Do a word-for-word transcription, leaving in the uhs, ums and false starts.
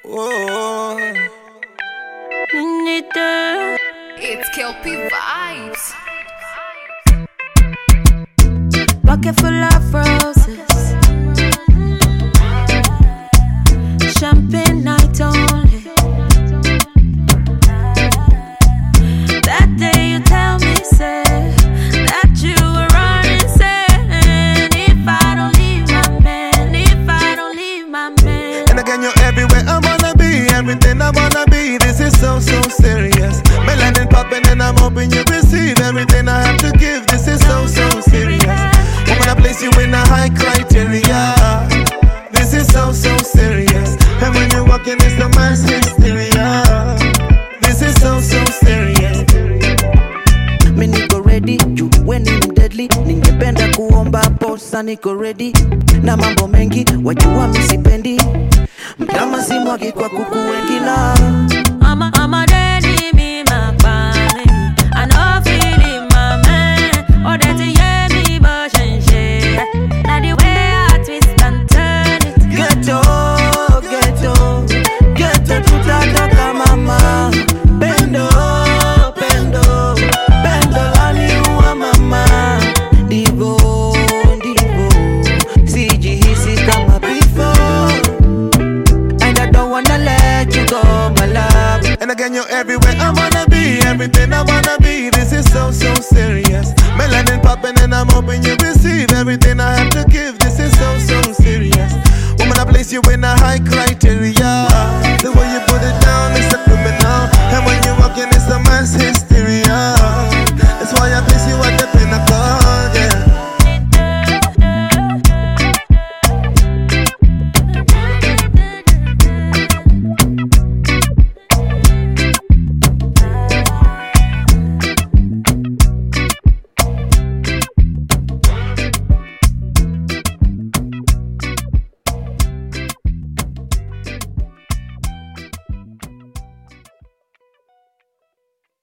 Whoa. It's Kelpie Vibes. Bucket full of roses, champagne night only. That day you tell me, say, that you were running, saying, if I don't leave my man, if I don't leave my man. And again, you're everywhere I wanna be, everything I wanna be. This is so, so serious. Melanin popping and I'm hoping you receive everything I have to give. This is so, so serious. Woman, I place you in a high criteria. This is so, so serious. And when you're walking, it's the mass hysteria. This is so, so serious. Me niko ready, you when I'm deadly. Ningependa kuomba posa niko ready. Na mambo mengi, wajua mi sipendi. Mtama si mwagi kwa kuku wengi la. I'm a, I'm a daddy, me my body. I know feeling my man. Oh, that you hear me, but shit. Now the way I twist and turn it. Ghetto, ghetto, ghetto tutatoka mama. Bendo, bendo, bendo laniua mama. Divo, divo, sijihisi kama before. And I don't wanna let you go, my love. And again, you're everywhere I wanna be, everything I wanna be. This is so, so serious. Melanin popping and I'm hoping you receive everything I have to give. This is so, so serious. Woman, I place you in a high criteria.